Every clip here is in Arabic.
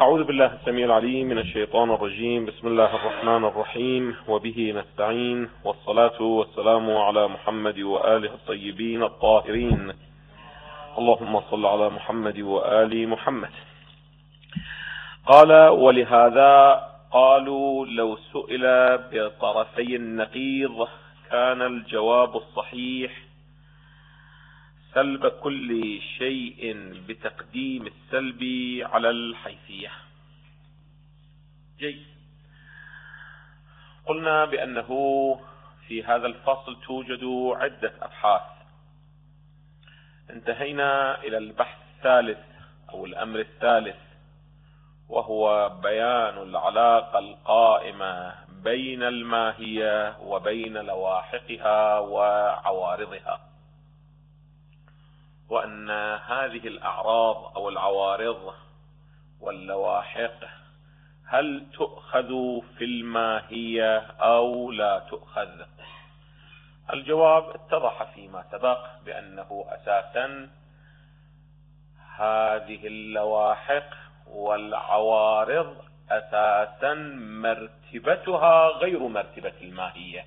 أعوذ بالله السميع العليم من الشيطان الرجيم. بسم الله الرحمن الرحيم، وبه نستعين، والصلاة والسلام على محمد وآله الطيبين الطاهرين. اللهم صل على محمد وآل محمد. قال: ولهذا قالوا لو سئل بطرفي النقيض كان الجواب الصحيح سلب كل شيء بتقديم السلب على الحيثية. جيد. قلنا بأنه في هذا الفصل توجد عدة أبحاث. انتهينا إلى البحث الثالث أو الأمر الثالث، وهو بيان العلاقة القائمة بين الماهية وبين لواحقها وعوارضها، وأن هذه الأعراض أو العوارض واللواحق هل تؤخذ في الماهية أو لا تؤخذ؟ الجواب اتضح فيما سبق بأنه أساسا هذه اللواحق والعوارض أساسا مرتبتها غير مرتبة الماهية.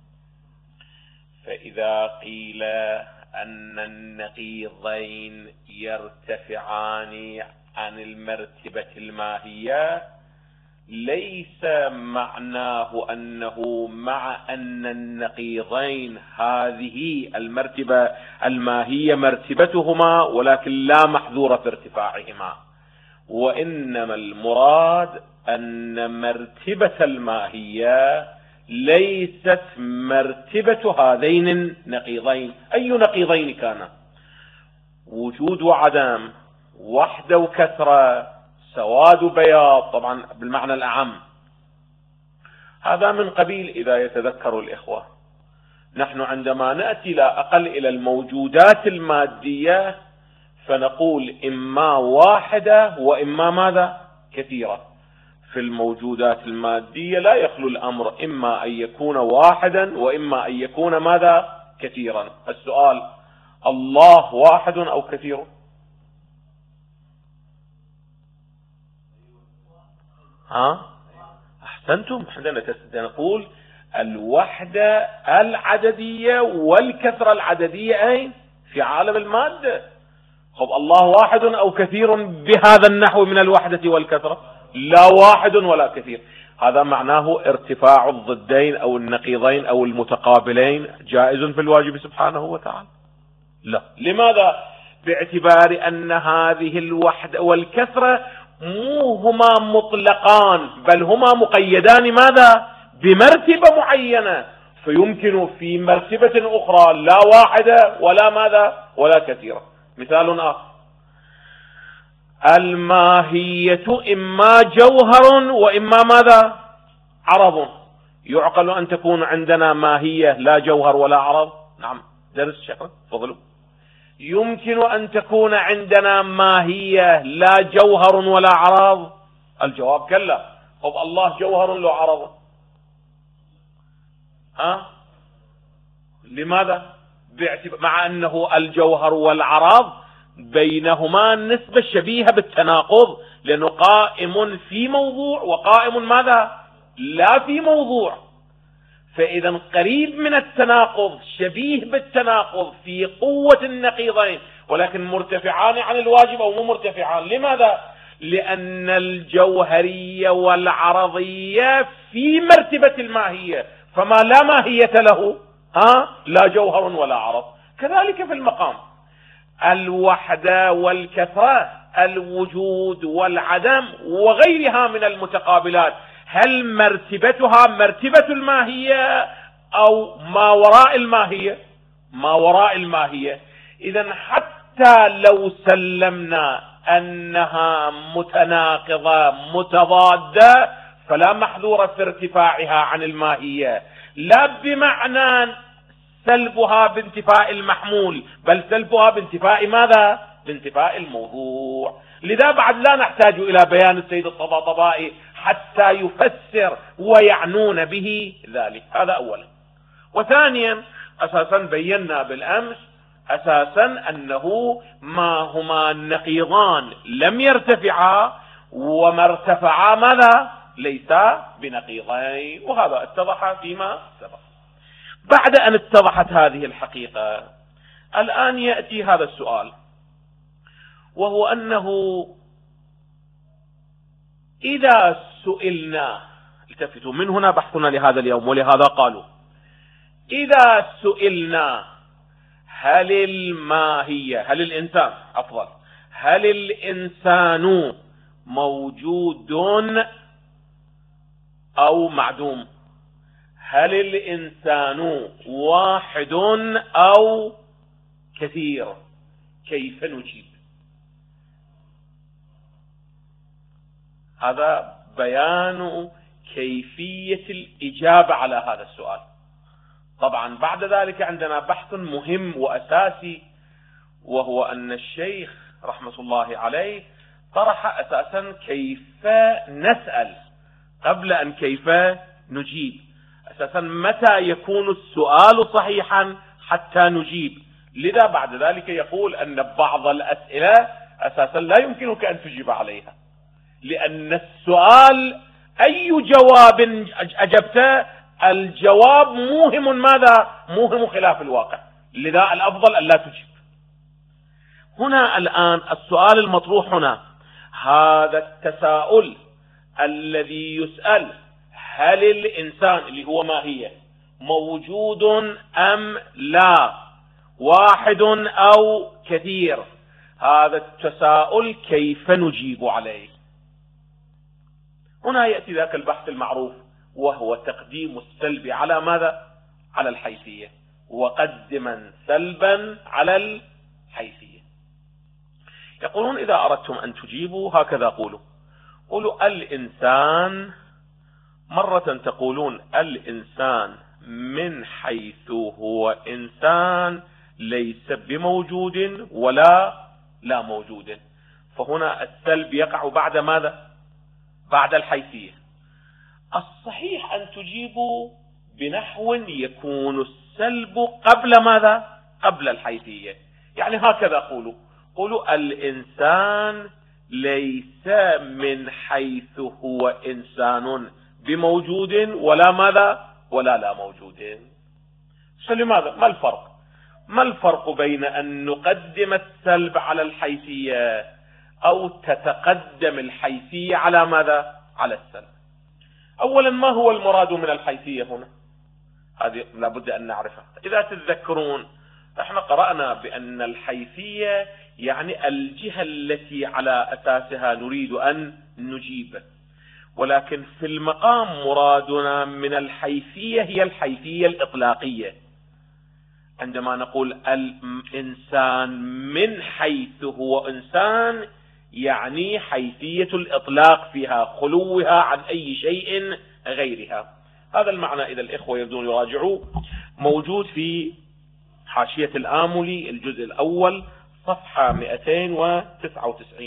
فإذا قيل أن النقيضين يرتفعان عن المرتبة الماهية، ليس معناه أنه مع أن النقيضين هذه المرتبة الماهية مرتبتهما ولكن لا محذور في ارتفاعهما، وإنما المراد أن مرتبة الماهية ليست مرتبة هذين النقيضين. أي نقيضين كان؟ وجود وعدم، وحدة وكثرة، سواد وبياض، طبعا بالمعنى الأعم. هذا من قبيل إذا يتذكر الإخوة، نحن عندما نأتي لا أقل إلى الموجودات المادية فنقول إما واحدة وإما ماذا؟ كثيرة. في الموجودات المادية لا يخلو الأمر إما أن يكون واحدا وإما أن يكون ماذا؟ كثيرا. السؤال: الله واحد أو كثير؟ أحسنتم. عندنا نقول الوحدة العددية والكثرة العددية أين؟ في عالم المادة. خب الله واحد أو كثير بهذا النحو من الوحدة والكثرة؟ لا واحد ولا كثير. هذا معناه ارتفاع الضدين أو النقيضين أو المتقابلين جائز في الواجب سبحانه وتعالى؟ لا. لماذا؟ باعتبار أن هذه الوحدة والكثرة مو هما مطلقان، بل هما مقيدان ماذا؟ بمرتبة معينة، فيمكن في مرتبة أخرى لا واحدة ولا ماذا؟ ولا كثيرة. مثال آخر: الماهية إما جوهر وإما ماذا؟ عرض. يعقل أن تكون عندنا ماهية لا جوهر ولا عرض؟ نعم. درس شكرا، تفضلوا. يمكن أن تكون عندنا ماهية لا جوهر ولا عرض؟ الجواب كلا. طب الله جوهر له عرض؟ لماذا؟ مع أنه الجوهر والعرض بينهما نسبة شبيهة بالتناقض، لأنه قائم في موضوع وقائم ماذا؟ لا في موضوع. فإذا قريب من التناقض، شبيه بالتناقض في قوة النقيضين، ولكن مرتفعان عن الواجب أو مو مرتفعان. لماذا؟ لأن الجوهرية والعرضية في مرتبة الماهية، فما لا ماهية له لا جوهر ولا عرض. كذلك في المقام، الوحدة والكثرة، الوجود والعدم وغيرها من المتقابلات، هل مرتبتها مرتبة الماهية أو ما وراء الماهية؟ ما وراء الماهية. إذن حتى لو سلمنا أنها متناقضة متضادة فلا محذور في ارتفاعها عن الماهية، لا بمعنى سلبها بانتفاء المحمول، بل سلبها بانتفاء ماذا؟ بانتفاء الموضوع. لذا بعد لا نحتاج إلى بيان السيد الطباطبائي حتى يفسر ويعنون به ذلك. هذا أولا. وثانيا، أساسا بينا بالأمس أساسا أنه ما هما النقيضان لم يرتفعا، وما ارتفعا ماذا ليس بنقيضين، وهذا اتضح فيما سبق. بعد أن اتضحت هذه الحقيقة، الآن يأتي هذا السؤال، وهو أنه إذا سئلنا، التفتوا من هنا بحثنا لهذا اليوم، ولهذا قالوا إذا سئلنا هل الإنسان موجود أو معدوم؟ هل الإنسان واحد أو كثير؟ كيف نجيب؟ هذا بيان كيفية الإجابة على هذا السؤال. طبعا بعد ذلك عندنا بحث مهم وأساسي، وهو أن الشيخ رحمة الله عليه طرح أساسا كيف نسأل قبل أن كيف نجيب. أساسا متى يكون السؤال صحيحا حتى نجيب. لذا بعد ذلك يقول أن بعض الأسئلة أساسا لا يمكنك أن تجيب عليها، لأن السؤال أي جواب أجبته الجواب موهم ماذا؟ موهم خلاف الواقع، لذا الأفضل أن لا تجيب. هنا الآن السؤال المطروح هنا هذا التساؤل الذي يسأل هل الإنسان اللي هو ماهية موجود أم لا، واحد أو كثير، هذا التساؤل كيف نجيب عليه؟ هنا يأتي ذاك البحث المعروف، وهو تقديم السلب على ماذا؟ على الحيثية، وقدما سلبا على الحيثية. يقولون إذا أردتم أن تجيبوا هكذا قولوا الإنسان، مرة تقولون الإنسان من حيث هو إنسان ليس بموجود ولا لا موجود، فهنا السلب يقع بعد ماذا؟ بعد الحيثية. الصحيح أن تجيبوا بنحو يكون السلب قبل ماذا؟ قبل الحيثية. يعني هكذا قولوا الإنسان ليس من حيث هو إنسان بموجود ولا ماذا؟ ولا لا موجود. فلماذا؟ ما الفرق بين أن نقدم السلب على الحيثية أو تتقدم الحيثية على ماذا؟ على السلب. أولا، ما هو المراد من الحيثية هنا؟ هذه لابد أن نعرفها. إذا تتذكرون احنا قرأنا بأن الحيثية يعني الجهة التي على أساسها نريد أن نجيب، ولكن في المقام مرادنا من الحيثية هي الحيثية الإطلاقية. عندما نقول الإنسان من حيث هو إنسان، يعني حيثية الإطلاق فيها، خلوها عن أي شيء غيرها. هذا المعنى إذا الإخوة يريدون يراجعوا موجود في حاشية الآملي الجزء الأول صفحة 299.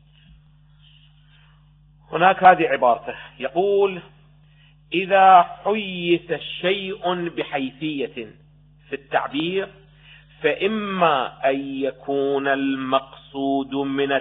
هناك هذه عبارته، يقول: إذا حيث شيء بحيثية في التعبير فإما أن يكون المقصود من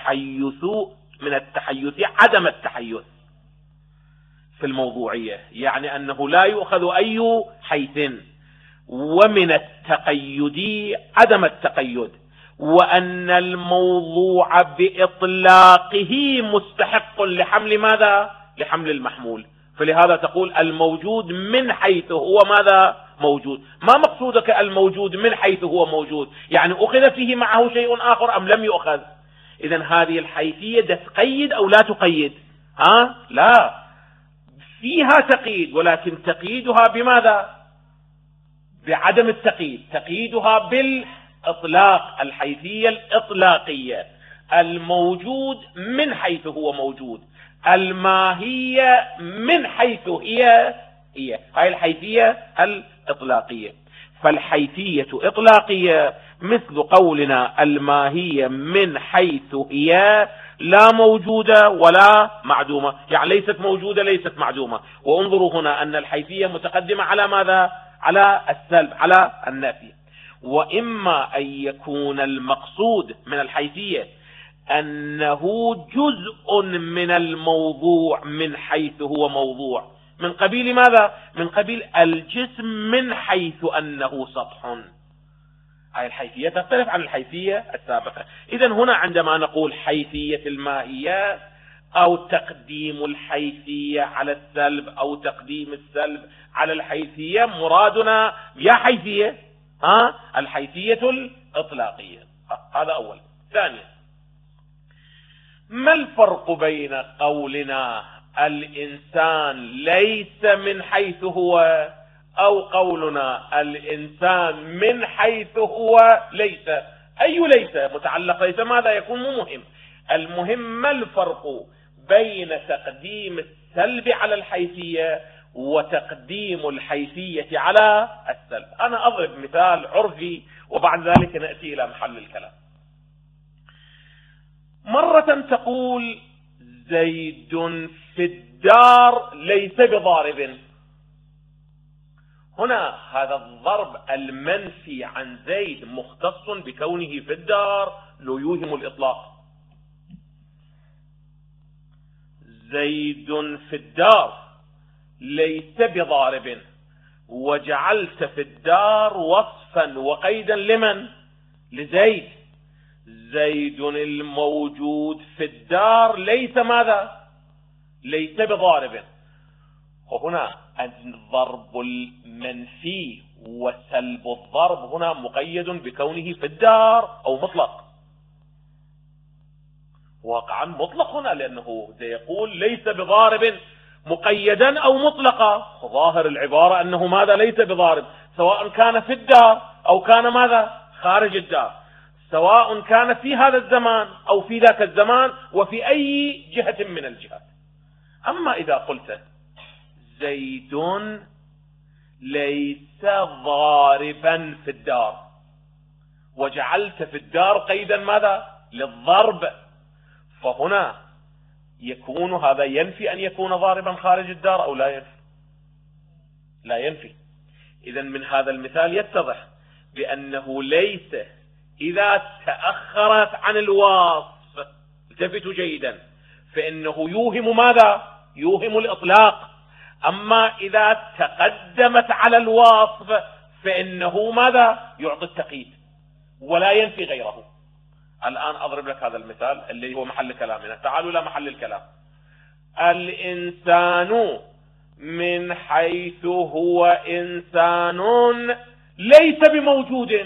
التحيث عدم التحيث في الموضوعية، يعني أنه لا يؤخذ أي حيث، ومن التقيد عدم التقيد، وأن الموضوع بإطلاقه مستحق لحمل ماذا؟ لحمل المحمول. فلهذا تقول الموجود من حيث هو ماذا؟ موجود. ما مقصودك الموجود من حيث هو موجود؟ يعني أخذ فيه معه شيء آخر أم لم يؤخذ؟ إذن هذه الحيثية تقيد أو لا تقيد؟ لا، فيها تقييد، ولكن تقييدها بماذا؟ بعدم التقييد، تقييدها بالإطلاق، الحيثية الإطلاقية. الموجود من حيث هو موجود، الماهية من حيث هي هاي الحيثية الإطلاقية. فالحيثية إطلاقية مثل قولنا الماهية من حيث هي لا موجودة ولا معدومة، يعني ليست موجودة ليست معدومة. وانظروا هنا أن الحيثية متقدمة على ماذا؟ على السلب، على النفي. وإما أن يكون المقصود من الحيثية أنه جزء من الموضوع من حيث هو موضوع، من قبيل ماذا؟ من قبيل الجسم من حيث أنه سطح. هذه الحيثية تختلف عن الحيثية السابقة. إذن هنا عندما نقول حيثية المائيات أو تقديم الحيثية على السلب أو تقديم السلب على الحيثية، مرادنا يا حيثية الحيثية الإطلاقية. هذا أول. ثانيا، ما الفرق بين قولنا الإنسان ليس من حيث هو أو قولنا الإنسان من حيث هو ليس؟ أي ليس متعلق ليس ماذا يكون مهم؟ المهم ما الفرق بين تقديم السلب على الحيثية وتقديم الحيثية على السلب. أنا أضرب مثال عرفي وبعد ذلك نأتي إلى محل الكلام. مرة تقول زيد في الدار ليس بضارب. هنا هذا الضرب المنفي عن زيد مختص بكونه في الدار، لو يوهم الإطلاق. زيد في الدار ليس بضارب، وجعلت في الدار وصفا وقيدا لمن؟ لزيد. زيد الموجود في الدار ليس ماذا؟ ليس بضارب. وهنا الضرب المنفي وسلب الضرب هنا مقيد بكونه في الدار أو مطلق. واقعا مطلق هنا، لأنه يقول ليس بضارب مقيدا أو مطلقا. ظاهر العبارة أنه ماذا؟ ليس بضارب، سواء كان في الدار أو كان ماذا؟ خارج الدار، سواء كان في هذا الزمان أو في ذاك الزمان وفي أي جهة من الجهات. أما إذا قلت زيد ليس ضاربا في الدار وجعلت في الدار قيدا ماذا؟ للضرب، فهنا يكون هذا ينفي أن يكون ضاربا خارج الدار أو لا ينفي؟ لا ينفي. إذن من هذا المثال يتضح بأنه ليس إذا تأخرت عن الوصف، التفتوا جيدا، فإنه يوهم ماذا؟ يوهم الإطلاق. أما إذا تقدمت على الوصف فإنه ماذا؟ يعطي التقييد ولا ينفي غيره. الآن أضرب لك هذا المثال اللي هو محل كلامنا. تعالوا إلى محل الكلام. الإنسان من حيث هو إنسان ليس بموجود.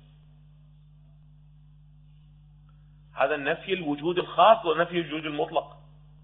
هذا النفي الوجود الخاص ونفي الوجود المطلق.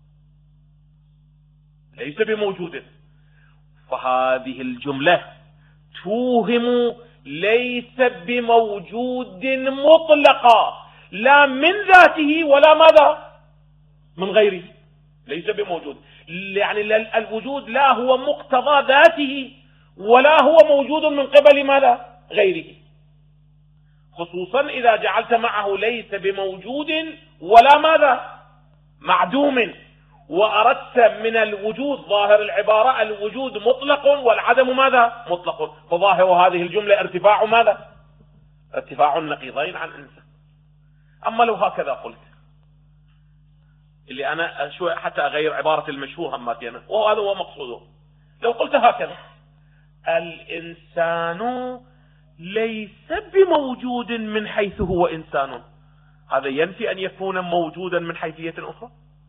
ليس بموجود، فهذه الجملة توهم ليس بموجود مطلقا، لا من ذاته ولا ماذا؟ من غيره. ليس بموجود يعني الوجود لا هو مقتضى ذاته ولا هو موجود من قبل ماذا؟ غيره. خصوصا إذا جعلت معه ليس بموجود ولا ماذا؟ معدوم، وأردت من الوجود ظاهر العبارة الوجود مطلق والعدم ماذا؟ مطلق، فظاهر هذه الجملة ارتفاع ماذا؟ ارتفاع النقيضين عن إنسان. أما لو هكذا قلت، اللي أنا شوي حتى أغير عبارة المشهور هماتينا وهذا هو مقصوده، لو قلت هكذا الإنسان ليس بموجود من حيث هو إنسان، هذا ينفي أن يكون موجودا من حيثية أخرى.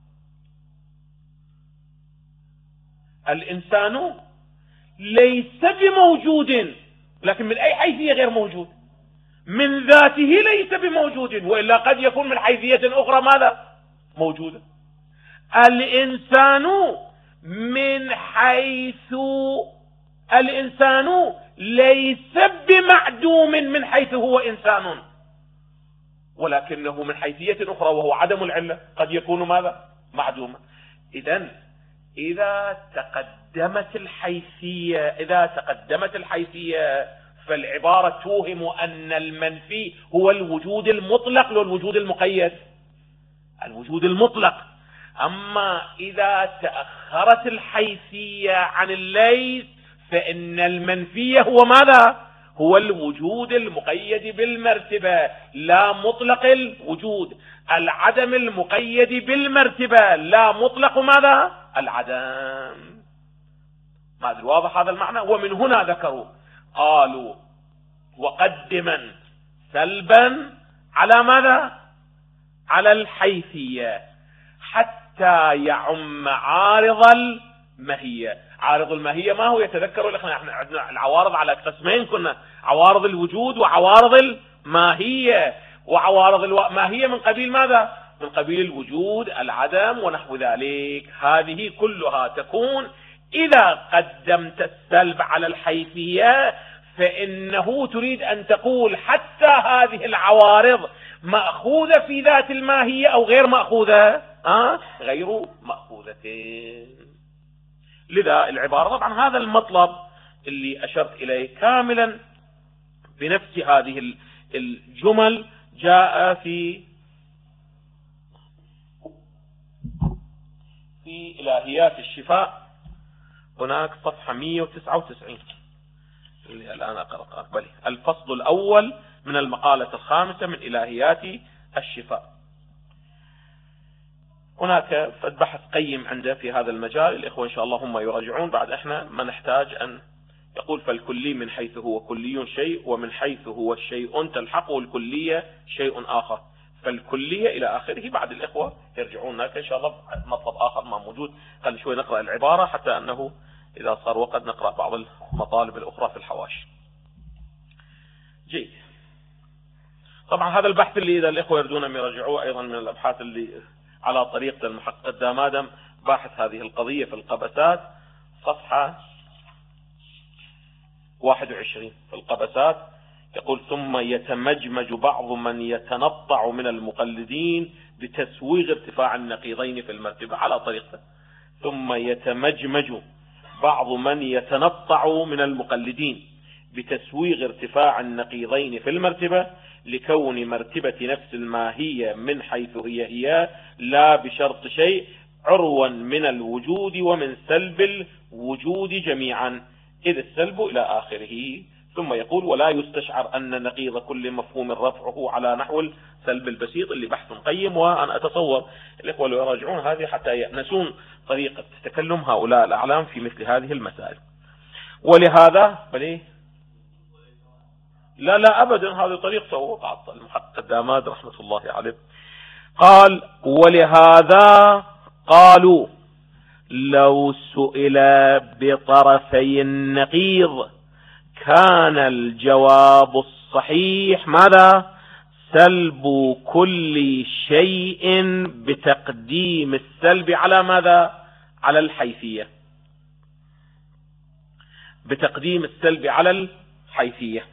الإنسان ليس بموجود، لكن من أي حيثية غير موجود؟ من ذاته ليس بموجود، وإلا قد يكون من حيثية أخرى ماذا؟ موجودة. الإنسان من حيث الإنسان ليس بمعدوم من حيث هو إنسان، ولكنه من حيثية أخرى وهو عدم العلة قد يكون ماذا؟ معدوما. إذن إذا تقدمت الحيثية فالعبارة توهم أن المنفي هو الوجود المطلق والوجود المقيد، الوجود المطلق. أما إذا تأخرت الحيثية عن الليس فإن المنفي هو ماذا؟ هو الوجود المقيد بالمرتبة لا مطلق الوجود، العدم المقيد بالمرتبة لا مطلق ماذا؟ العدم. ما أدري واضح هذا المعنى؟ ومن هنا ذكروا قالوا وقدما سلبا على ماذا؟ على الحيثية حتى يعم عارض الماهية. عارض الماهية ما هو؟ يتذكروا احنا عندنا العوارض على قسمين، كنا عوارض الوجود وعوارض الماهية. وعوارض الماهية من قبيل ماذا؟ من قبيل الوجود، العدم ونحو ذلك. هذه كلها تكون إذا قدمت السلب على الحيثية فإنه تريد أن تقول حتى هذه العوارض مأخوذة في ذات الماهية أو غير مأخوذة؟ غير مأخوذتين. لذا العبارة طبعا هذا المطلب اللي أشرت إليه كاملا بنفس هذه الجمل جاء في إلهيات الشفاء، هناك صفحة 199 اللي الآن أقرأ بل الفصل الأول من المقالة الخامسة من إلهيات الشفاء. هناك بحث قيم عنده في هذا المجال، الإخوة إن شاء الله هم يراجعون، بعد احنا ما نحتاج أن يقول فالكلي من حيث هو كلي شيء ومن حيث هو الشيء تلحقه الكلية شيء آخر، فالكلية إلى آخره. بعد الإخوة يرجعون هناك إن شاء الله مطلب آخر ما موجود. خلي شوي نقرأ العبارة حتى أنه إذا صار وقت نقرأ بعض المطالب الأخرى في الحواشي. جيد. طبعا هذا البحث اللي إذا الإخوة يردون أن يرجعوه أيضا من الأبحاث اللي على طريقة المحقق الدامادم، باحث هذه القضية في القبسات صفحة 21 في القبسات، يقول ثم يتمجمج بعض من يتنطع من المقلدين بتسويغ ارتفاع النقيضين في المرتبة على طريقته. ثم يتمجمج بعض من يتنطع من المقلدين بتسويغ ارتفاع النقيضين في المرتبة لكون مرتبة نفس الماهية من حيث هي لا بشرط شيء عروا من الوجود ومن سلب الوجود جميعا إذ السلب إلى آخره. ثم يقول ولا يستشعر أن نقيض كل مفهوم رفعه على نحو السلب البسيط، اللي بحث قيم، وأنا أتصور الإخوة اللي يراجعون هذه حتى يأنسون طريقة تكلم هؤلاء الأعلام في مثل هذه المسائل. ولهذا لا أبدا هذه طريقته وقعت المحقق الداماد رحمة الله عليه. قال ولهذا قالوا لو سئل بطرفي النقيض كان الجواب الصحيح ماذا؟ سلب كل شيء بتقديم السلب على ماذا؟ على الحيثية. بتقديم السلب على الحيثية.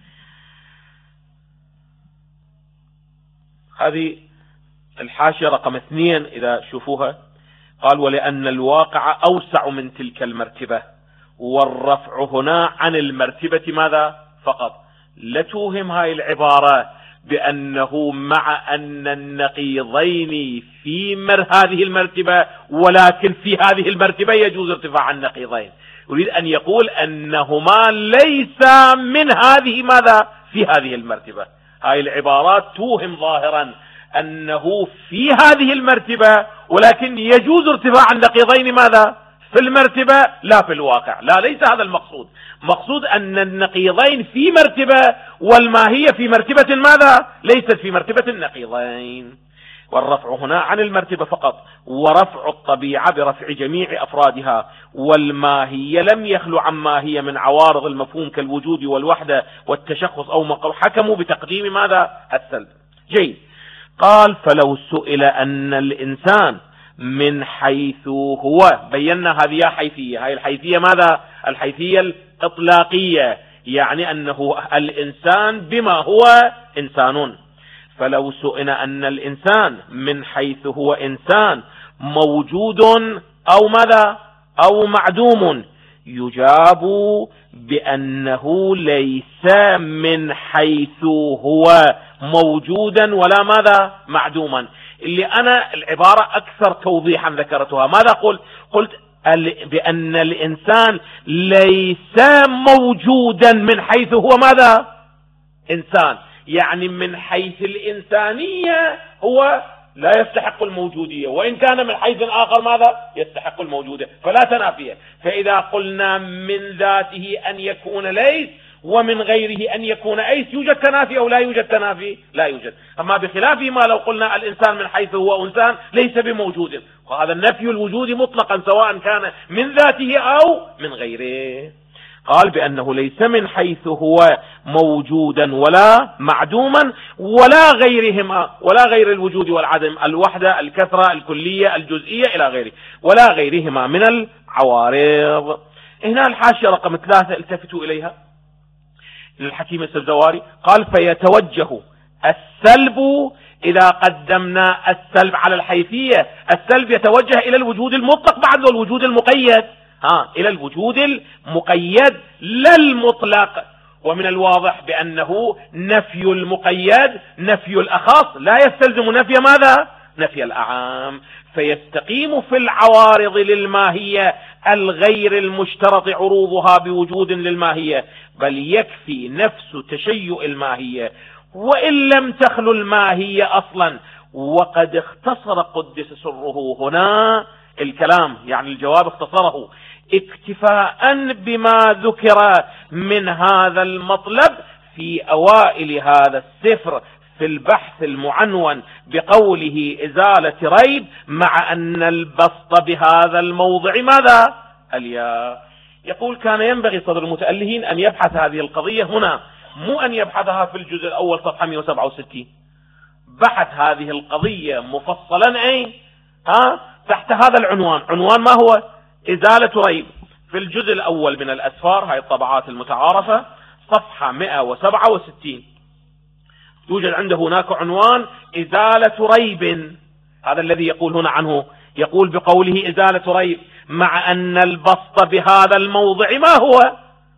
هذه الحاشية رقم 2 إذا شوفوها. قال ولأن الواقع أوسع من تلك المرتبة والرفع هنا عن المرتبة ماذا؟ فقط. لا توهم هاي العبارة بأنه مع أن النقيضين في هذه المرتبة ولكن في هذه المرتبة يجوز ارتفاع النقيضين. أريد أن يقول أنهما ليس من هذه ماذا؟ في هذه المرتبة. هاي العبارات توهم ظاهرا أنه في هذه المرتبة ولكن يجوز ارتفاع النقيضين ماذا؟ في المرتبة لا في الواقع. لا، ليس هذا المقصود. مقصود أن النقيضين في مرتبة والماهية في مرتبة ماذا؟ ليست في مرتبة النقيضين. والرفع هنا عن المرتبة فقط، ورفع الطبيعة برفع جميع أفرادها، والماهية لم يخلو عن ماهية من عوارض المفهوم كالوجود والوحدة والتشخص أو ما حكموا بتقديم ماذا؟ السلب. جيد. قال فلو سئل أن الإنسان من حيث هو، بينا هذه حيثية، هاي الحيثية ماذا؟ الحيثية الإطلاقية، يعني أنه الإنسان بما هو إنسان. فلو سئل أن الإنسان من حيث هو إنسان موجود أو ماذا؟ أو معدوم، يجاب بأنه ليس من حيث هو موجودا ولا ماذا؟ معدوما. اللي أنا العبارة أكثر توضيحا ذكرتها. ماذا قلت بأن الإنسان ليس موجودا من حيث هو ماذا؟ إنسان. يعني من حيث الإنسانية هو لا يستحق الموجودية، وإن كان من حيث آخر ماذا؟ يستحق الموجودية، فلا تنافية. فإذا قلنا من ذاته أن يكون ليس ومن غيره أن يكون أيس، يوجد تنافي أو لا يوجد تنافي؟ لا يوجد. أما بخلاف ما لو قلنا الإنسان من حيث هو إنسان ليس بموجود، وهذا النفي الوجود مطلقا سواء كان من ذاته أو من غيره. قال بأنه ليس من حيث هو موجودا ولا معدوما ولا غيرهما، ولا غير الوجود والعدم، الوحدة، الكثرة، الكلية، الجزئية إلى غيره، ولا غيرهما من العوارض. هنا الحاشية رقم 3 التفتوا إليها للحكيم السبزواري. قال فيتوجه السلب إذا قدمنا السلب على الحيثية، السلب يتوجه إلى الوجود المطلق بعد الوجود المقيد، إلى الوجود المقيد لا المطلق. ومن الواضح بأنه نفي المقيد نفي الأخص لا يستلزم نفي ماذا؟ نفي الأعام. فيستقيم في العوارض للماهية الغير المشترط عروضها بوجود للماهية، بل يكفي نفس تشيء الماهية وإن لم تخلو الماهية أصلا. وقد اختصر قدس سره هنا الكلام، يعني الجواب اختصره اكتفاء بما ذكر من هذا المطلب في أوائل هذا السفر في البحث المعنون بقوله إزالة ريب، مع أن البسط بهذا الموضع ماذا؟ الياء. يقول كان ينبغي صدر المتألهين أن يبحث هذه القضية هنا، مو أن يبحثها في الجزء الأول صفحة 167. بحث هذه القضية مفصلا أين؟ تحت هذا العنوان. عنوان ما هو؟ إزالة ريب، في الجزء الأول من الأسفار، هاي الطبعات المتعارفة، صفحة 167 يوجد عنده هناك عنوان إزالة ريب. هذا الذي يقول هنا عنه، يقول بقوله إزالة ريب مع أن البسط بهذا الموضع ما هو؟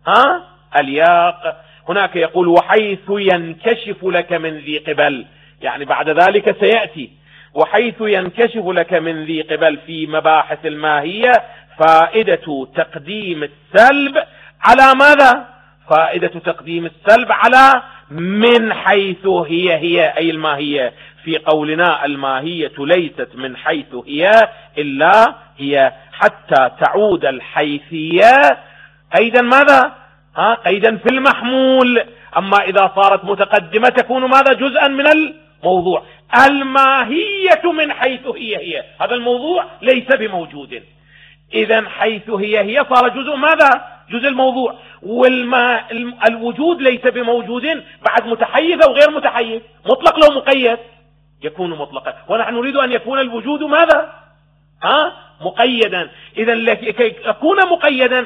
الياق. هناك يقول وحيث ينكشف لك من ذي قبل، يعني بعد ذلك سيأتي وحيث ينكشف لك من ذي قبل في مباحث الماهية فائدة تقديم السلب على ماذا؟ فائدة تقديم السلب على من حيث هي أي الماهية. في قولنا الماهية ليست من حيث هي إلا هي، حتى تعود الحيثية قيدا ماذا؟ قيدا في المحمول. أما إذا صارت متقدمة تكون ماذا؟ جزءا من الموضوع. الماهية من حيث هي هذا الموضوع ليس بموجود، إذن حيث هي صار جزء ماذا؟ جزء الموضوع. الوجود ليس بموجود بعد متحيز أو غير متحيز، مطلق لو مقيد يكون مطلقا، ونحن نريد أن يكون الوجود ماذا؟ مقيدا. إذن لكي يكون مقيدا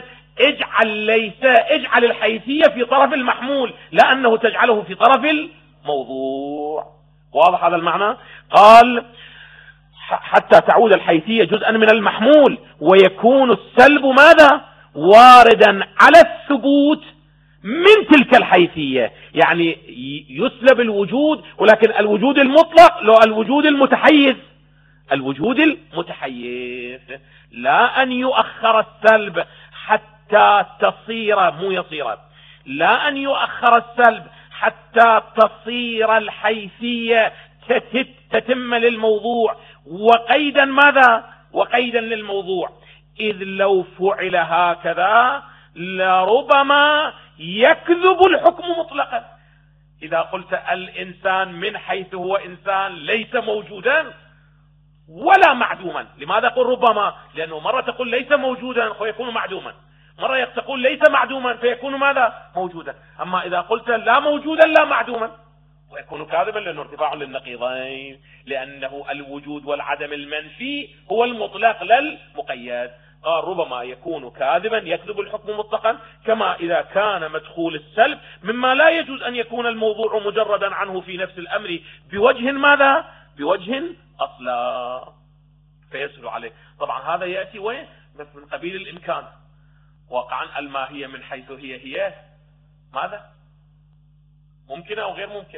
اجعل الحيثية في طرف المحمول، لا أنه تجعله في طرف الموضوع. واضح هذا المعنى؟ قال حتى تعود الحيثية جزءا من المحمول، ويكون السلب ماذا؟ واردا على الثبوت من تلك الحيثية، يعني يسلب الوجود، ولكن الوجود المطلق لو الوجود المتحيز، الوجود المتحيز، لا أن يؤخر السلب حتى تصير مو يصير، لا أن يؤخر السلب حتى تصير الحيثية تتم للموضوع، وقيدا ماذا؟ وقيدا للموضوع. إذ لو فعل هكذا لربما يكذب الحكم مطلقا. إذا قلت الإنسان من حيث هو إنسان ليس موجودا ولا معدوما، لماذا قل ربما؟ لأنه مرة تقول ليس موجودا فيكون معدوما، مرة تقول ليس معدوما فيكون ماذا؟ موجودا. أما إذا قلت لا موجودا لا معدوما ويكون كاذبا، لأنه ارتفاع للنقيضين، لأنه الوجود والعدم المنفي هو المطلق لا المقيد. قال ربما يكون كاذبا يكذب الحكم مطلقا، كما إذا كان مدخول السلب مما لا يجوز أن يكون الموضوع مجردا عنه في نفس الأمر بوجه ماذا؟ بوجه أصلا فيسهل عليه. طبعا هذا يأتي وين؟ من قبيل الإمكان. واقعا الماهية من حيث هي ماذا؟ ممكنة أو غير ممكنة؟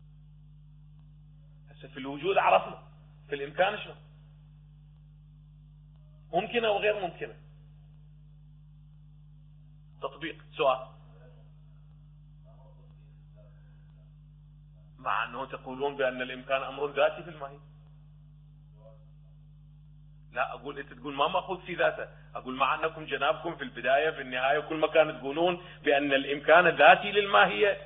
في الوجود عرفنا، في الإمكان شنو؟ ممكنة وغير ممكنة. تطبيق سؤال، مع أنه تقولون بأن الإمكان أمر ذاتي في الماهية. لا أقول أنت تقول ما مأخوذ في ذاته، أقول مع أنكم جنابكم في البداية في النهاية كل مكان تقولون بأن الإمكان ذاتي للماهية.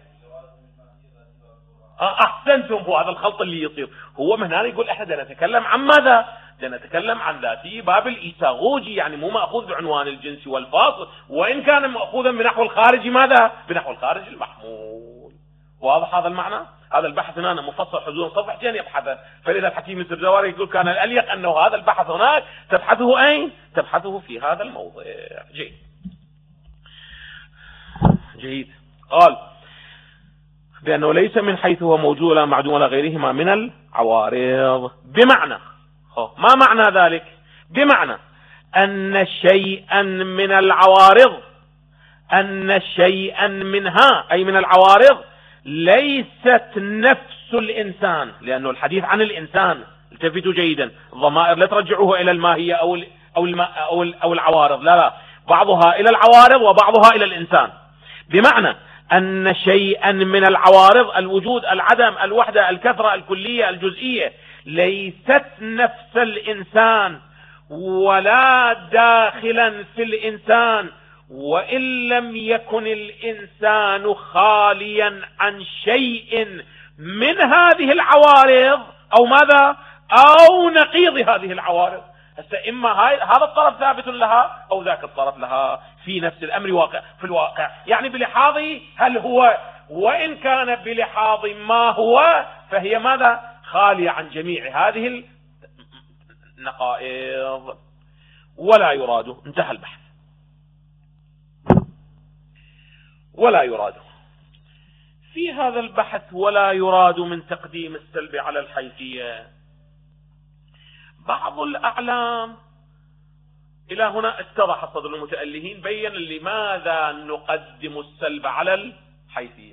أحسنتم، هو هذا الخلط اللي يصير. هو من هنا يقول إحنا نتكلم عن ماذا؟ نتكلم عن ذاتي باب الإيساغوجي، يعني مو مأخوذ بعنوان الجنس والفاصل، وإن كان مأخوذا بنحو الخارج ماذا؟ بنحو الخارج المحمول. واضح هذا المعنى؟ هذا البحث هنا مفصل حدود صفحتين يبحثه، فلذا الحكيم السبزواري يقول كان الأليق أنه هذا البحث هناك تبحثه أين؟ تبحثه في هذا الموضع. جيد. قال بأنه ليس من حيث هو موجود ولا معدوم ولا غيرهما من العوارض، بمعنى ما معنى ذلك؟ بمعنى أن شيئا من العوارض، أن شيئا منها أي من العوارض ليست نفس الإنسان، لأنه الحديث عن الإنسان، التفتوا جيدا، الضمائر لا ترجعوه إلى الماهية أو العوارض، لا، بعضها إلى العوارض وبعضها إلى الإنسان. بمعنى أن شيئا من العوارض، الوجود، العدم، الوحدة، الكثرة، الكلية، الجزئية، ليست نفس الإنسان ولا داخلا في الإنسان، وإن لم يكن الإنسان خاليا عن شيء من هذه العوارض أو ماذا؟ أو نقيض هذه العوارض. إما هذا الطرف ثابت لها أو ذاك الطرف لها في نفس الأمر واقع في الواقع، يعني بلحاظ هل هو، وإن كان بلحاظ ما هو، فهي ماذا؟ خالية عن جميع هذه النقائض. ولا يراد، انتهى البحث. ولا يراد في هذا البحث، ولا يراد من تقديم السلب على الحيثية. بعض الأعلام إلى هنا اتضح صدر المتألهين، بين لماذا نقدم السلب على الحيثية.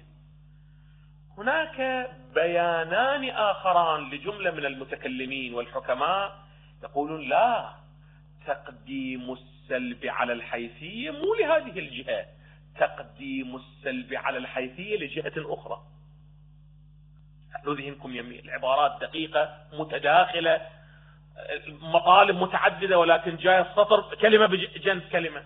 هناك بيانان آخران لجملة من المتكلمين والحكماء يقولون لا، تقديم السلب على الحيثية مو لهذه الجهة، تقديم السلب على الحيثية لجهة أخرى. ذهنكم يميل، العبارات دقيقة متداخلة، مطالب متعددة، ولكن جاي السطر كلمة بجنس كلمة.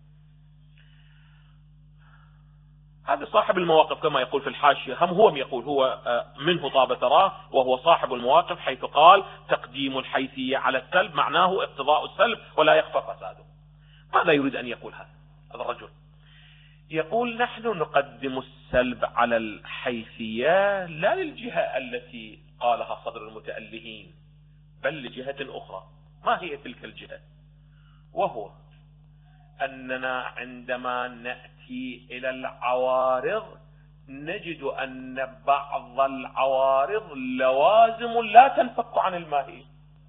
هذا صاحب المواقف كما يقول في الحاشية، هم هو يقول، هو منه طاب ثراه، وهو صاحب المواقف، حيث قال تقديم الحيثية على السلب معناه اقتضاء السلب ولا يخفى فساده. ماذا يريد أن يقول هذا الرجل؟ يقول نحن نقدم السلب على الحيثية لا للجهة التي قالها صدر المتألهين، بل لجهة أخرى. ما هي تلك الجهة؟ وهو أننا عندما نأتي إلى العوارض نجد أن بعض العوارض لوازم لا تنفك عن الماهية.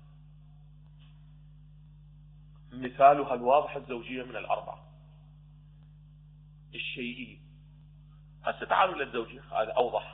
مثالها الواضح الزوجية من الأربعة، الشيئية. هسه تعالوا للزوجية، هذا أوضح.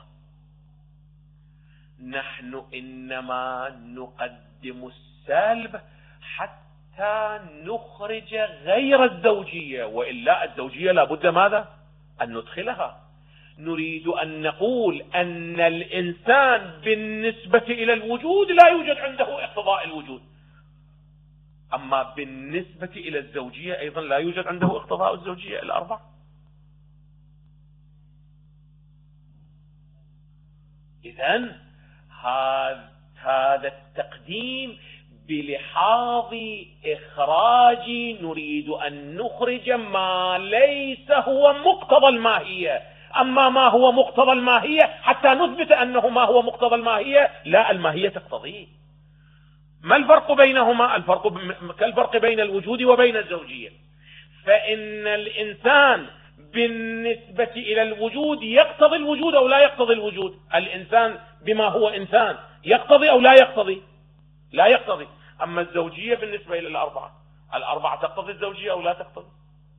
نحن إنما نقدم السلب حتى نخرج غير الزوجية، وإلا الزوجية لابد ماذا؟ أن ندخلها. نريد أن نقول أن الإنسان بالنسبة إلى الوجود لا يوجد عنده اقتضاء الوجود، أما بالنسبة إلى الزوجية أيضا لا يوجد عنده اقتضاء الزوجية الأربع. إذن هذا التقديم بلحاظ إخراج، نريد أن نخرج ما ليس هو مقتضى الماهية. أما ما هو مقتضى الماهية حتى نثبت أنه ما هو مقتضى الماهية، لا، الماهية تقتضيه. ما الفرق بينهما؟ الفرق كالفرق بين الوجود وبين الزوجية. فإن الإنسان بالنسبة إلى الوجود يقتضي الوجود أو لا يقتضي الوجود. الإنسان بما هو إنسان يقتضي أو لا يقتضي؟ لا يقتضي. أما الزوجية بالنسبة إلى الأربعة تقتضي الزوجية أو لا تقتضي؟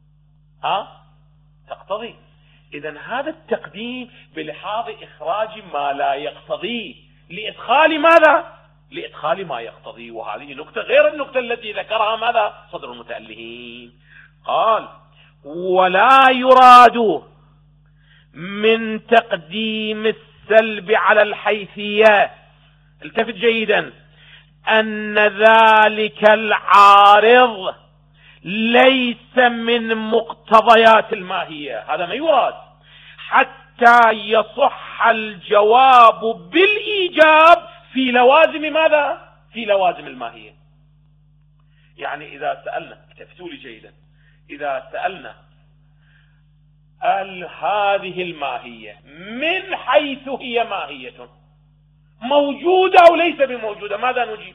تقتضي. إذن هذا التقديم بلحاظ إخراج ما لا يقتضي لإدخال ماذا؟ لإدخال ما يقتضي. وهذه نكتة غير النكتة التي ذكرها ماذا صدر المتألهين. قال ولا يراد من تقديم السلب على الحيثية، التفت جيدا، أن ذلك العارض ليس من مقتضيات الماهية، هذا ما يراد، حتى يصح الجواب بالإيجاب في لوازم ماذا؟ في لوازم الماهية. يعني إذا سألنا، التفتوا لي جيدا، إذا سألنا هذه الماهية من حيث هي ماهية موجودة أو ليس بموجودة، ماذا نجيب؟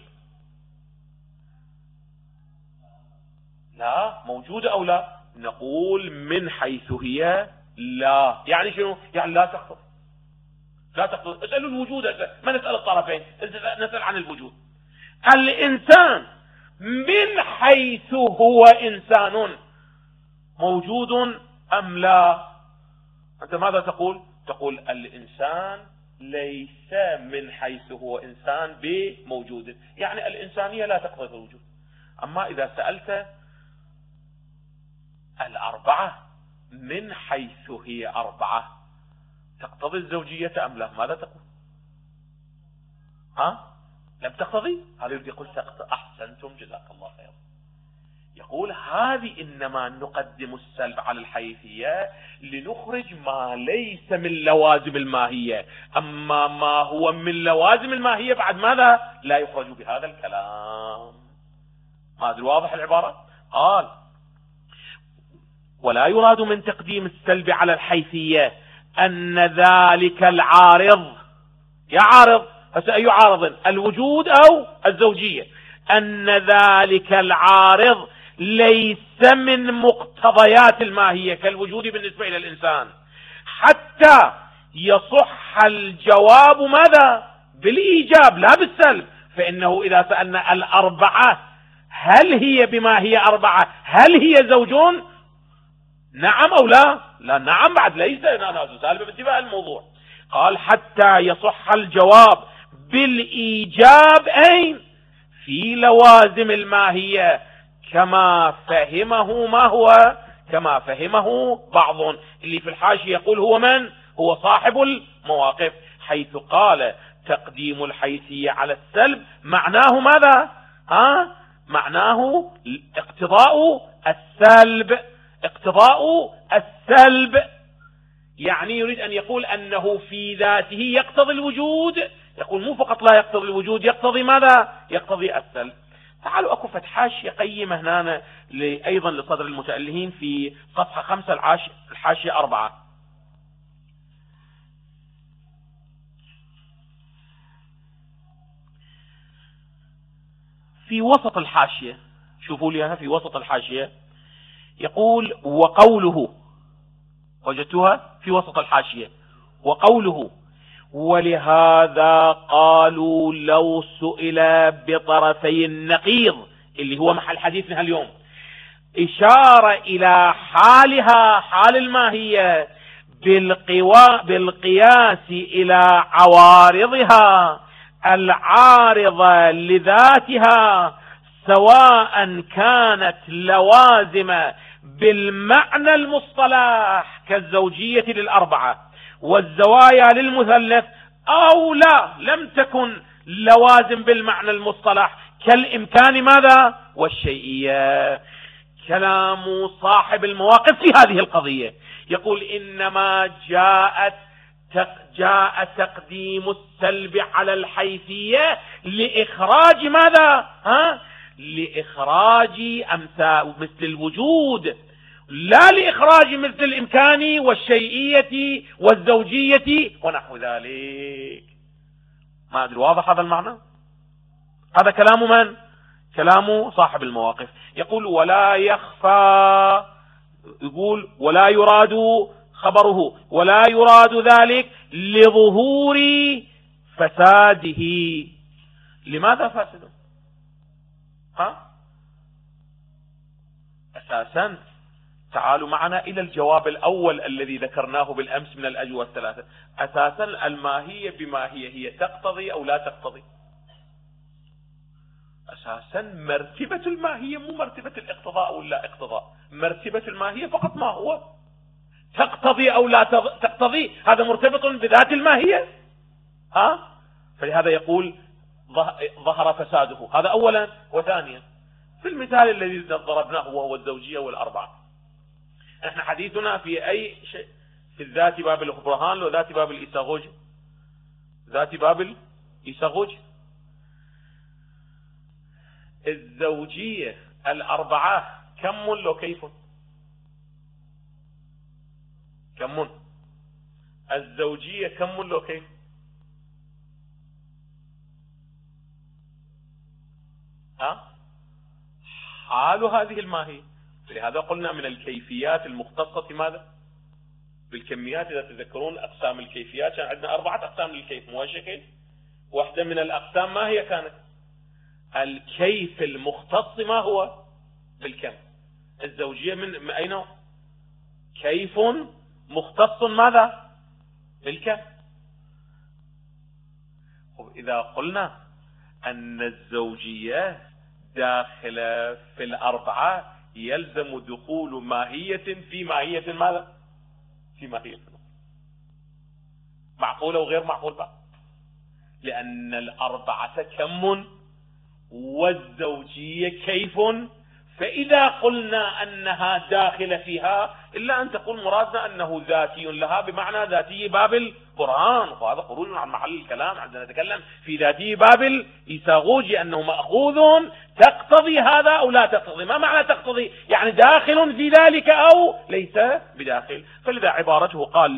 لا موجودة أو لا؟ نقول من حيث هي لا. يعني شنو؟ يعني لا تقتضي، لا تقتضي. اسألوا الوجود، ما نسأل الطرفين، نسأل عن الوجود. الإنسان من حيث هو إنسان موجود أم لا؟ أنت ماذا تقول؟ تقول الإنسان ليس من حيث هو إنسان بموجود، يعني الإنسانية لا تقتضي الوجود. أما إذا سألت الأربعة من حيث هي أربعة تقتضي الزوجية أم لا؟ ماذا تقول؟ لم تقتضي؟ هذا يقول أحسنتم جزاك الله خير. يقول هذه إنما نقدم السلب على الحيثية لنخرج ما ليس من لوازم الماهية، أما ما هو من لوازم الماهية بعد ماذا؟ لا يخرج بهذا الكلام. ما أدري واضح العبارة؟ قال ولا يراد من تقديم السلب على الحيثية أن ذلك العارض، يا عارض، أي عارض؟ الوجود أو الزوجية؟ أن ذلك العارض ليس من مقتضيات الماهية كالوجود بالنسبة إلى الإنسان، حتى يصح الجواب ماذا؟ بالإيجاب لا بالسلب. فإنه إذا سألنا الأربعة هل هي بما هي أربعة هل هي زوجون؟ نعم أو لا؟ لا نعم بعد ليس سالبة بانتباه الموضوع. قال حتى يصح الجواب بالإيجاب أين؟ في لوازم الماهية كما فهمه ما هو؟ كما فهمه بعض اللي في الحاشية يقول هو من؟ هو صاحب المواقف، حيث قال تقديم الحيثية على السلب معناه ماذا؟ معناه اقتضاء السلب، اقتضاء السلب. يعني يريد أن يقول أنه في ذاته يقتضي الوجود، يقول مو فقط لا يقتضي الوجود، يقتضي ماذا؟ يقتضي السلب. تعالوا أكو فتح حاشية قيمة هنا أيضا لصدر المتألهين في صفحة 5 الحاشية 4. في وسط الحاشية، شوفوا لي في وسط الحاشية يقول وقوله، وجدتها في وسط الحاشية، وقوله ولهذا قالوا لو سئل بطرفي النقيض اللي هو محل حديثنا اليوم، إشارة إلى حالها حال الماهية بالقياس إلى عوارضها العارضة لذاتها، سواء كانت لوازم بالمعنى المصطلح كالزوجية للأربعة والزوايا للمثلث، أو لا لم تكن لوازم بالمعنى المصطلح كالإمكان ماذا؟ والشيئية. كلام صاحب المواقف في هذه القضية يقول إنما جاء تقديم السلب على الحيثية لإخراج ماذا؟ لإخراج أمثال مثل الوجود، لا لإخراج مثل الإمكان والشيئية والزوجية ونحو ذلك. ما أدري واضح هذا المعنى؟ هذا كلام من؟ كلام صاحب المواقف. يقول ولا يخفى، يقول ولا يراد خبره، ولا يراد ذلك لظهور فساده. لماذا فاسد؟ أساسا تعالوا معنا إلى الجواب الأول الذي ذكرناه بالأمس من الأجوبة الثلاثة. أساسا الماهية بما هي تقتضي أو لا تقتضي؟ أساسا مرتبة الماهية مو مرتبة الاقتضاء ولا اقتضاء، مرتبة الماهية فقط ما هو تقتضي أو لا تقتضي، هذا مرتبط بذات الماهية. فلهذا يقول ظهر فساده، هذا أولا. وثانيا في المثال الذي ضربناه وهو الزوجية والأربعة، احنا حديثنا في أي شيء؟ في الذات باب البرهان وذات باب الإيساغوج، ذات باب الإيساغوج. الزوجية الأربعة كم لو كيف؟ كم؟ الزوجية كم لو كيف؟ حال هذه الماهية. فلهذا قلنا من الكيفيات المختصة ماذا؟ بالكميات. إذا تذكرون أقسام الكيفيات كان عندنا 4 أقسام للكيف، مو شكل واحدة من الأقسام ما هي كانت الكيف المختص ما هو بالكم. الزوجية من أي نوع؟ كيف مختص ماذا؟ بالكم. إذا قلنا أن الزوجية داخلة في الأربعة يلزم دخول ماهية في ماهية ماذا؟ في ماهية. معقولة وغير معقول بقى، لأن الأربعة كم والزوجية كيف. فإذا قلنا أنها داخلة فيها إلا أن تقول مرادنا أنه ذاتي لها بمعنى ذاتي باب البرهان، وهذا خروج عن محل الكلام. عندما نتكلم في ذاتي باب الإيساغوج أنه مأخوذ تقتضي هذا أو لا تقتضي. ما معنى تقتضي؟ يعني داخل في ذلك أو ليس بداخل. فلذا عبارته قال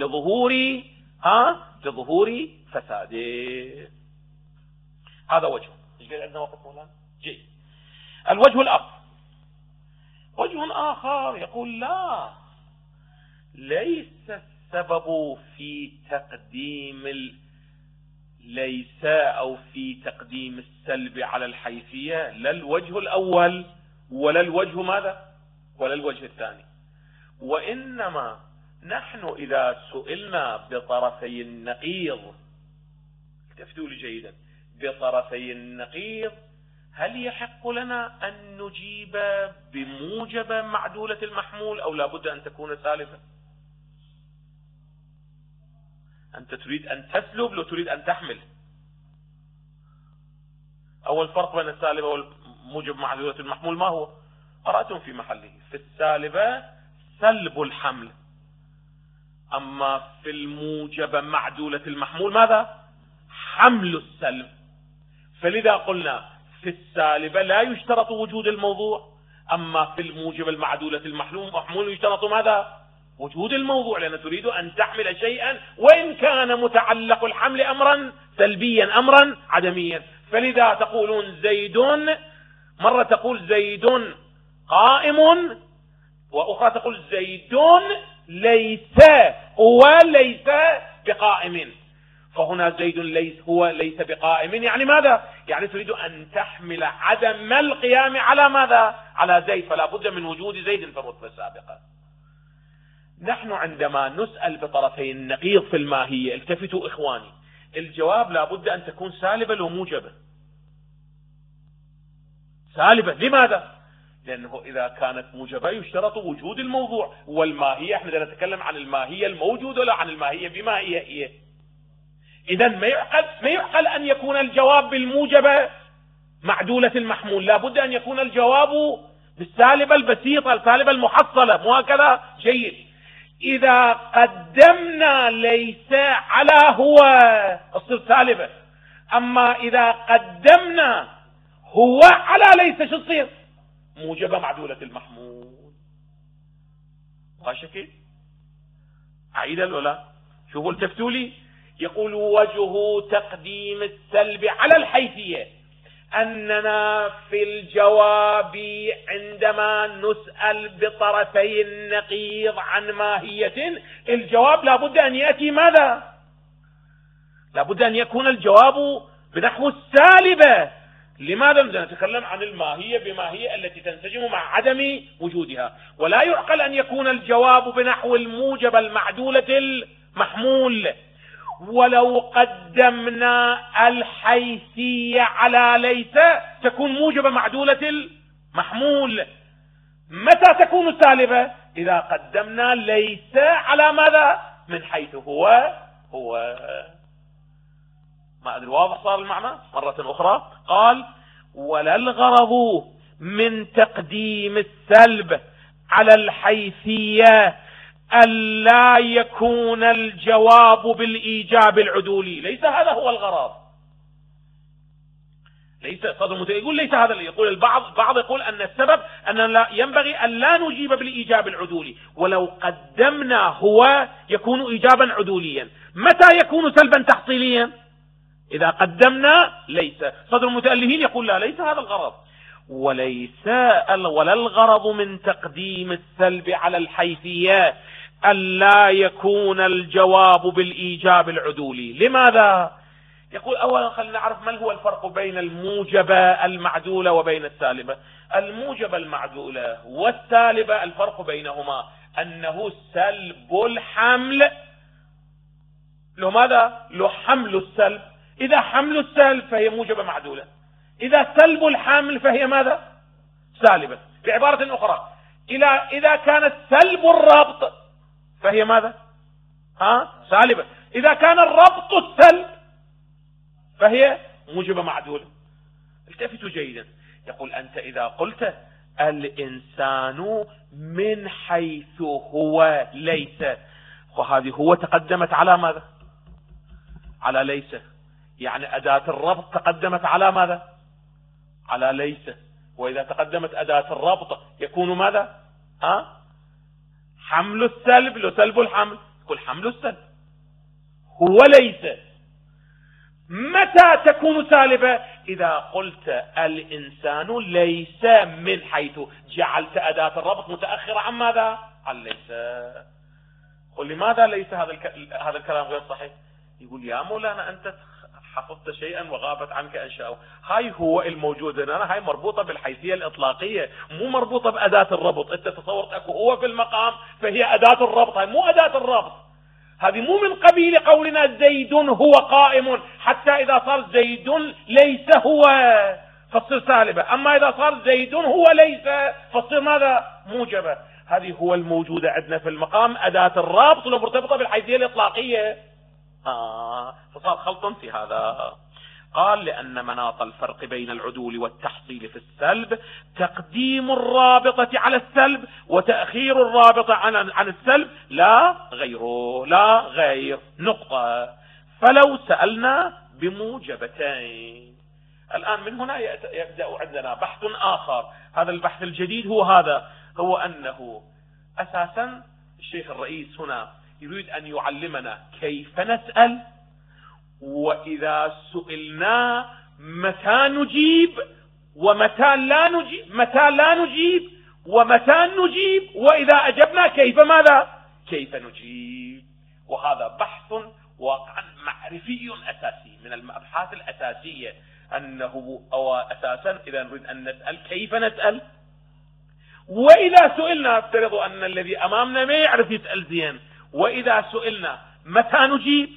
لظهور فساده. هذا وجه. ايش قال عندنا وقت مولانا؟ جيد. الوجه الآخر، وجه آخر يقول لا، ليس السبب في تقديم ليس أو في تقديم السلب على الحيثية لا الوجه الأول ولا الوجه ماذا؟ ولا الوجه الثاني، وإنما نحن إذا سئلنا بطرفي النقيض، التفتوا لي جيدا، بطرفي النقيض، هل يحق لنا أن نجيب بموجب معدولة المحمول أو لابد أن تكون سالبة؟ أنت تريد أن تسلب لو تريد أن تحمل. أول فرق بين السالبة والموجب معدولة المحمول ما هو؟ قرأتم في محله. في السالبة سلب الحمل، أما في الموجب معدولة المحمول ماذا؟ حمل السلب. فلذا قلنا في السالبة لا يشترط وجود الموضوع، أما في الموجب المعدولة المحمول يشترط ماذا؟ وجود الموضوع، لأن تريد أن تحمل شيئا وإن كان متعلق الحمل أمرا سلبيا أمرا عدميا. فلذا تقولون زيد، مرة تقول زيد قائم، وأخرى تقول زيد ليس بقائم. فهنا زيد ليس بقائم، يعني ماذا؟ يعني تريد أن تحمل عدم القيام على ماذا؟ على زيد، فلا بد من وجود زيد في الرتبة السابقة. نحن عندما نسأل بطرفي النقيض في الماهية، التفتوا إخواني، الجواب لا بد أن تكون سالبة أو موجبة. سالبة لماذا؟ لأنه إذا كانت موجبة يشترط وجود الموضوع، والماهية احنا نتكلم عن الماهية الموجودة ولا عن الماهية بما هي. إذا ما يعقل أن يكون الجواب بالموجبة معدولة المحمول، لا بد أن يكون الجواب بالسالبة البسيطة، السالبة المحصلة، مو هكذا؟ جيد. إذا قدمنا ليس على هو تصير سالبة، أما إذا قدمنا هو على ليس شو تصير؟ موجبة معدولة المحمول. وهالشكل عيدا ولا؟ شوفوا التفتوا لي. يقول وجه تقديم السلب على الحيثية أننا في الجواب عندما نسأل بطرفي النقيض عن ماهية، الجواب لابد أن يأتي ماذا؟ لابد أن يكون الجواب بنحو السالبة. لماذا؟ نتكلم عن الماهية بماهية التي تنسجم مع عدم وجودها، ولا يعقل أن يكون الجواب بنحو الموجب المعدولة المحمول. ولو قدمنا الحيثية على ليس تكون موجبة معدولة المحمول. متى تكون سالبة؟ إذا قدمنا ليس على ماذا؟ من حيث هو ما أدري واضح صار المعنى مرة أخرى. قال ولا الغرض من تقديم السلب على الحيثية ألا يكون الجواب بالإيجاب العدولي. ليس هذا هو الغرض. ليس صدر يقول ليس هذا اللي يقول بعض يقول أن السبب أن ينبغي أن لا نجيب بالإيجاب العدولي، ولو قدمنا هو يكون إيجابا عدوليا. متى يكون سلبا تحصيليا؟ إذا قدمنا ليس. صدر المتألهين يقول لا، ليس هذا الغرض. ولا الغرض من تقديم السلب على الحيثية ألا يكون الجواب بالإيجاب العدولي. لماذا؟ يقول أولا خلينا نعرف ما هو الفرق بين الموجبة المعدولة وبين السالبة. الموجبة المعدولة والسالبة الفرق بينهما أنه سلب الحمل له ماذا؟ له حمل السلب. إذا حمل السلب فهي موجبة معدولة، إذا سلب الحمل فهي ماذا؟ سالبة. بعبارة أخرى إذا كانت سلب الربط فهي ماذا؟ سالبة. إذا كان الربط السلب فهي موجبة معدولة. التفتوا جيدا. يقول أنت إذا قلت الإنسان من حيث هو ليس، وهذه هو تقدمت على ماذا؟ على ليس. يعني أداة الربط تقدمت على ماذا؟ على ليس. وإذا تقدمت أداة الربط يكون ماذا؟ حمل السلب لسلب الحمل. يقول حمل السلب هو ليس. متى تكون سالبة؟ إذا قلت الإنسان ليس من حيث جعلت أداة الربط متأخرة عن ماذا؟ عن ليس. قل لماذا ليس هذا الكلام غير صحيح؟ يقول يا مولانا أنت حفظت شيئا وغابت عنك أشياء. هاي هو الموجود هنا، هاي مربوطة بالحيثية الإطلاقية، مو مربوطة بأداة الربط. أنت تصورت أكو هو في المقام فهي أداة الربط، هاي مو أداة الربط. هذه مو من قبيل قولنا زيد هو قائم، حتى إذا صار زيد ليس هو فتصير سالبة. أما إذا صار زيد هو ليس فتصير ماذا؟ موجبة. هذه هو الموجودة عندنا في المقام أداة الربط مرتبطة بالحيثية الإطلاقية. فصار خلط في هذا. قال لأن مناط الفرق بين العدول والتحصيل في السلب تقديم الرابطة على السلب وتأخير الرابطة عن السلب، لا غيره، لا غير. نقطة. فلو سألنا بموجبتين. الآن من هنا يبدأ عندنا بحث آخر. هذا البحث الجديد هو أنه أساسا الشيخ الرئيس هنا يريد أن يعلمنا كيف نسأل، وإذا سئلنا متى نجيب ومتى لا نجيب، متى لا نجيب ومتى نجيب، وإذا أجبنا كيف ماذا؟ كيف نجيب. وهذا بحث واقعا معرفي أساسي من الأبحاث الأساسية، أنه أساسا إذا نريد أن نسأل كيف نسأل. وإذا سئلنا افترضوا أن الذي أمامنا ما يعرف يسأل زين، وإذا سئلنا متى نجيب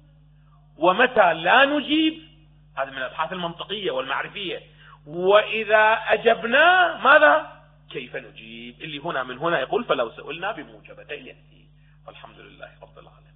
ومتى لا نجيب، هذا من الأبحاث المنطقية والمعرفية. وإذا أجبنا ماذا؟ كيف نجيب. اللي هنا من هنا يقول فلو سئلنا بموجبتين يأتي. والحمد لله رب العالمين.